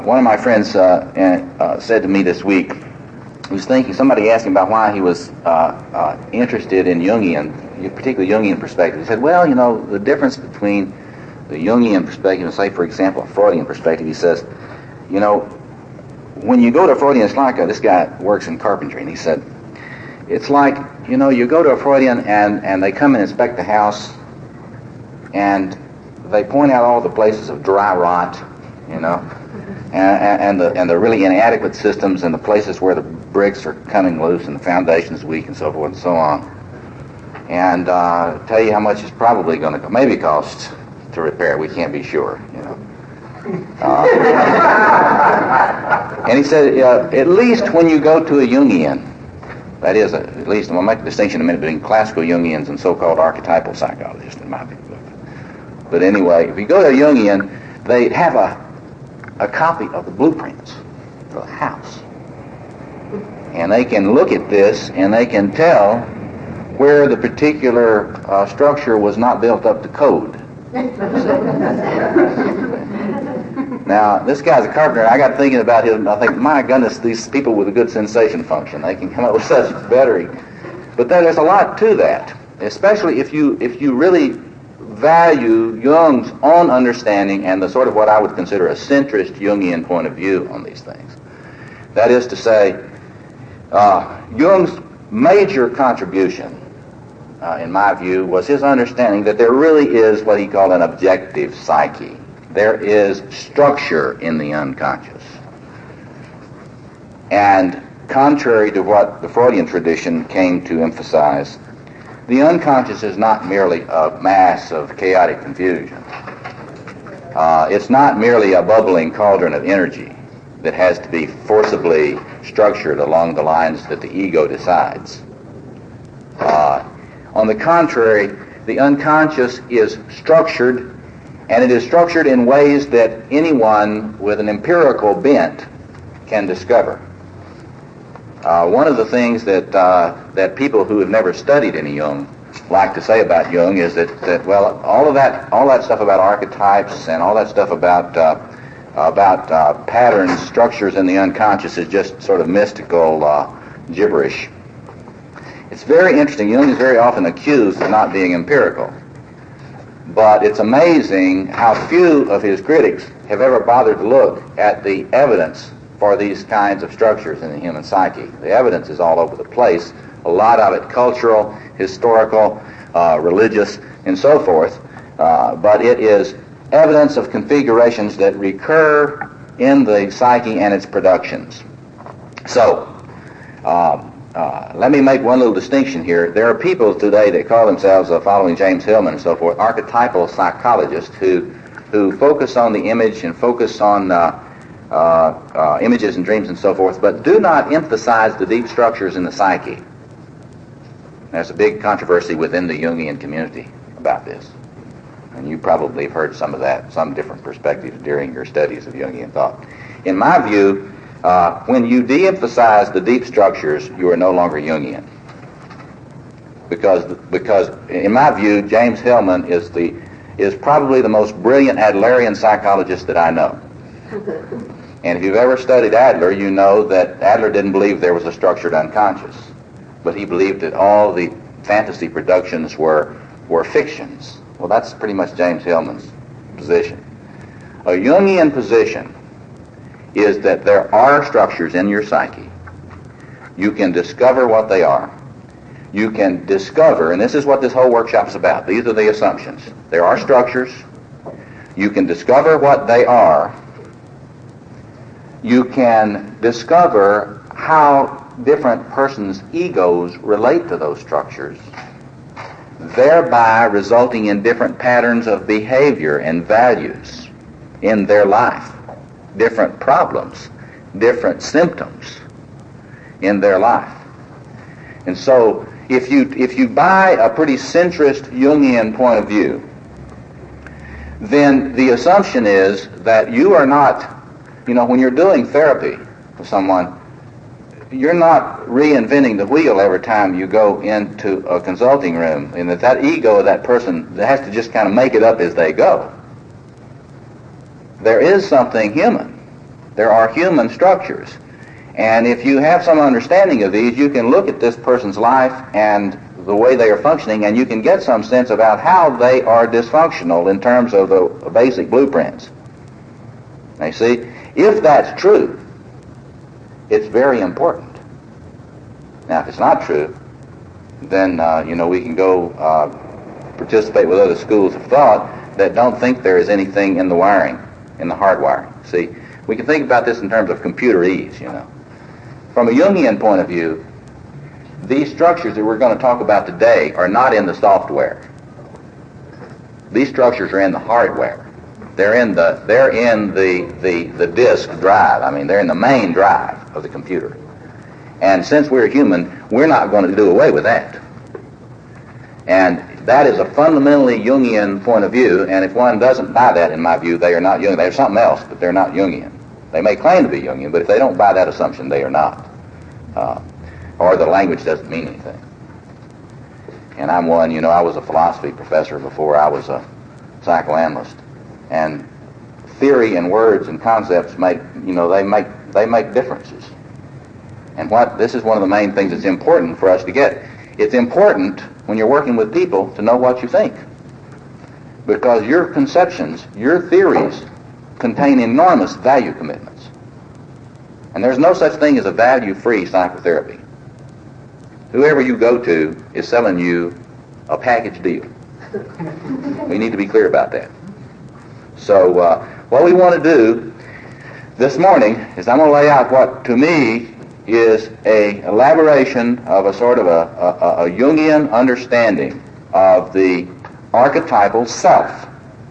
One of my friends said to me this week, he was thinking, somebody asked him about why he was interested in Jungian, particularly Jungian perspective. He said, well, the difference between the Jungian perspective and, say, for example, a Freudian perspective, he says, when you go to a Freudian, it's like this guy works in carpentry, and he said, it's like, you go to a Freudian and they come and inspect the house, and they point out all the places of dry rot, and the really inadequate systems and the places where the bricks are coming loose and the foundation's weak and so forth and so on. And tell you how much it's probably going to maybe cost to repair. We can't be sure, And he said, at least when you go to a Jungian, that is, at least, and we'll make a distinction in a minute between classical Jungians and so-called archetypal psychologists, in my view. But anyway, if you go to a Jungian, they have a copy of the blueprints for the house. And they can look at this and they can tell where the particular structure was not built up to code. Now, this guy's a carpenter. I got thinking about him. I think, my goodness, these people with a good sensation function, they can come up with such battery. But there's a lot to that, especially if you really value Jung's own understanding and the sort of what I would consider a centrist Jungian point of view on these things. That is to say, Jung's major contribution, in my view, was his understanding that there really is what he called an objective psyche. There is structure in the unconscious. And contrary to what the Freudian tradition came to emphasize, the unconscious is not merely a mass of chaotic confusion. It's not merely a bubbling cauldron of energy that has to be forcibly structured along the lines that the ego decides. On the contrary, the unconscious is structured, and it is structured in ways that anyone with an empirical bent can discover. One of the things that people who have never studied any Jung like to say about Jung is that all that stuff about archetypes and all that stuff about patterns, structures in the unconscious is just sort of mystical gibberish. It's very interesting. Jung is very often accused of not being empirical. But it's amazing how few of his critics have ever bothered to look at the evidence for these kinds of structures in the human psyche. The evidence is all over the place, a lot of it cultural, historical, religious, and so forth. But it is evidence of configurations that recur in the psyche and its productions. So, let me make one little distinction here. There are people today that call themselves, following James Hillman and so forth, archetypal psychologists who focus on the image and focus on images and dreams and so forth, but do not emphasize the deep structures in the psyche. There's a big controversy within the Jungian community about this. And you probably have heard some of that, some different perspectives during your studies of Jungian thought. In my view, when you de-emphasize the deep structures, you are no longer Jungian. Because in my view, James Hillman is probably the most brilliant Adlerian psychologist that I know. And if you've ever studied Adler, you know that Adler didn't believe there was a structured unconscious, but he believed that all the fantasy productions were fictions. Well, that's pretty much James Hillman's position. A Jungian position is that there are structures in your psyche. You can discover what they are. You can discover, and this is what this whole workshop is about. These are the assumptions. There are structures. You can discover what they are. You can discover how different persons' egos relate to those structures, thereby resulting in different patterns of behavior and values in their life, different problems, different symptoms in their life. And so if you buy a pretty centrist Jungian point of view, then the assumption is that you are not, when you're doing therapy with someone, you're not reinventing the wheel every time you go into a consulting room, and that ego of that person has to just kind of make it up as they go. There is something human There are human structures. And if you have some understanding of these, you can look at this person's life and the way they are functioning, and you can get some sense about how they are dysfunctional in terms of the basic blueprints. Now, you see, if that's true, it's very important. Now, if it's not true, then, we can go participate with other schools of thought that don't think there is anything in the wiring, in the hard wiring. See, we can think about this in terms of computerese, From a Jungian point of view, these structures that we're going to talk about today are not in the software. These structures are in the hardware. They're in the disk drive. I mean, they're in the main drive of the computer. And since we're human, we're not going to do away with that. And that is a fundamentally Jungian point of view, and if one doesn't buy that, in my view, they are not Jungian. They're something else, but they're not Jungian. They may claim to be Jungian, but if they don't buy that assumption, they are not. Or the language doesn't mean anything. And I'm one, I was a philosophy professor before I was a psychoanalyst. And theory and words and concepts make differences. And this is one of the main things that's important for us to get. It's important when you're working with people to know what you think. Because your conceptions, your theories, contain enormous value commitments. And there's no such thing as a value-free psychotherapy. Whoever you go to is selling you a package deal. We need to be clear about that. So what we want to do this morning is I'm going to lay out what, to me, is a elaboration of a sort of a Jungian understanding of the archetypal self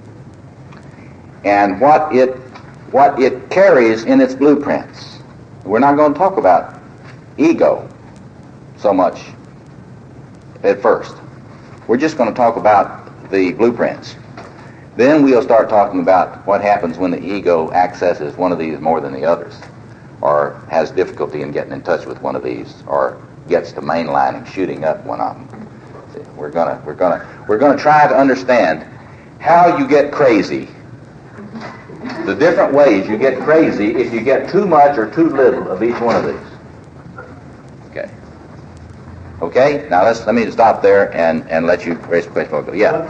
and what it carries in its blueprints. We're not going to talk about ego so much at first. We're just going to talk about the blueprints. Then we'll start talking about what happens when the ego accesses one of these more than the others, or has difficulty in getting in touch with one of these, or gets to mainlining, shooting up one of them. See, we're gonna try to understand how you get crazy, the different ways you get crazy if you get too much or too little of each one of these. Okay. Now let me stop there and let you raise the question. Yeah.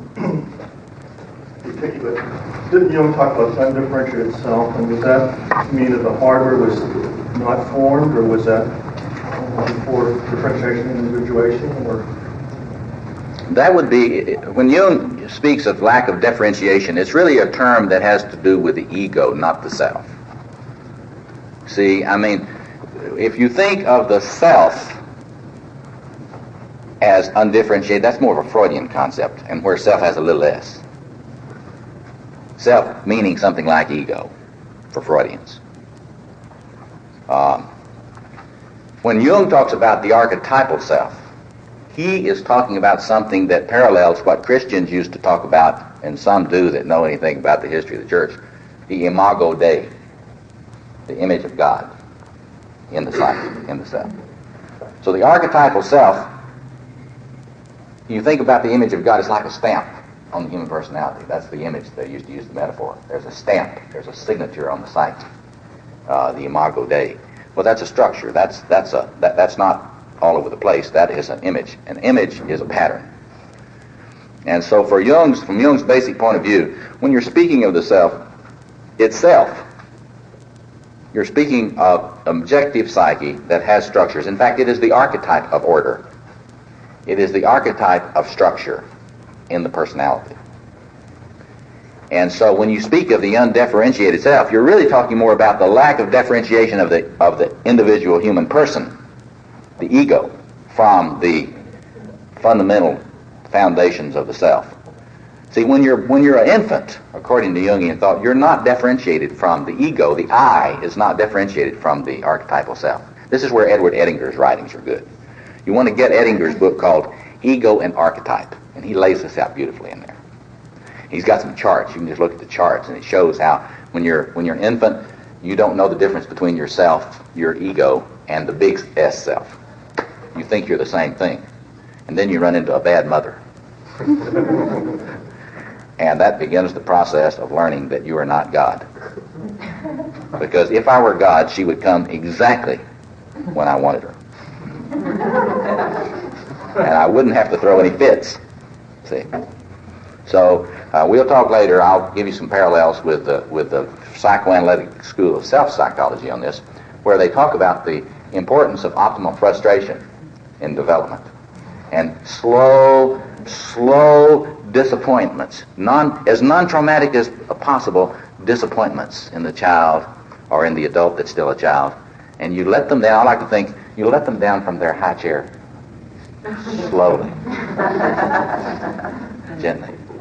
Didn't Jung talk about undifferentiated self, and does that mean that the hardware was not formed, or was that before differentiation and individuation, or? That would be, when Jung speaks of lack of differentiation, it's really a term that has to do with the ego, not the self. See, I mean, if you think of the self as undifferentiated, that's more of a Freudian concept, and where self has a little s. Self meaning something like ego for Freudians. When Jung talks about the archetypal self, he is talking about something that parallels what Christians used to talk about, and some do that know anything about the history of the church, the imago Dei, the image of God in the psyche, in the self. So the archetypal self, you think about the image of God, it's like a stamp on the human personality. That's the image they used to use the metaphor. There's a stamp, there's a signature on the psyche, the imago Dei. Well, that's a structure. That's not all over the place. That is an image. An image is a pattern. And so from Jung's basic point of view, when you're speaking of the self itself, you're speaking of objective psyche that has structures. In fact, it is the archetype of order. It is the archetype of structure in the personality. And so when you speak of the undifferentiated self, you're really talking more about the lack of differentiation of the individual human person, the ego, from the fundamental foundations of the self. See, when you're an infant, according to Jungian thought, you're not differentiated from the ego. The I is not differentiated from the archetypal self. This is where Edward Ettinger's writings are good. You want to get Ettinger's book called Ego and Archetype, and he lays this out beautifully in there. He's got some charts. You can just look at the charts, and it shows how when you're an infant, you don't know the difference between yourself, your ego, and the big S self. You think you're the same thing. And then you run into a bad mother. And that begins the process of learning that you are not God. Because if I were God, she would come exactly when I wanted her. And I wouldn't have to throw any fits. See? So we'll talk later. I'll give you some parallels with the psychoanalytic school of self-psychology on this, where they talk about the importance of optimal frustration in development and slow disappointments, as non-traumatic as possible disappointments in the child or in the adult that's still a child. And you let them down. I like to think you let them down from their high chair slowly, gently.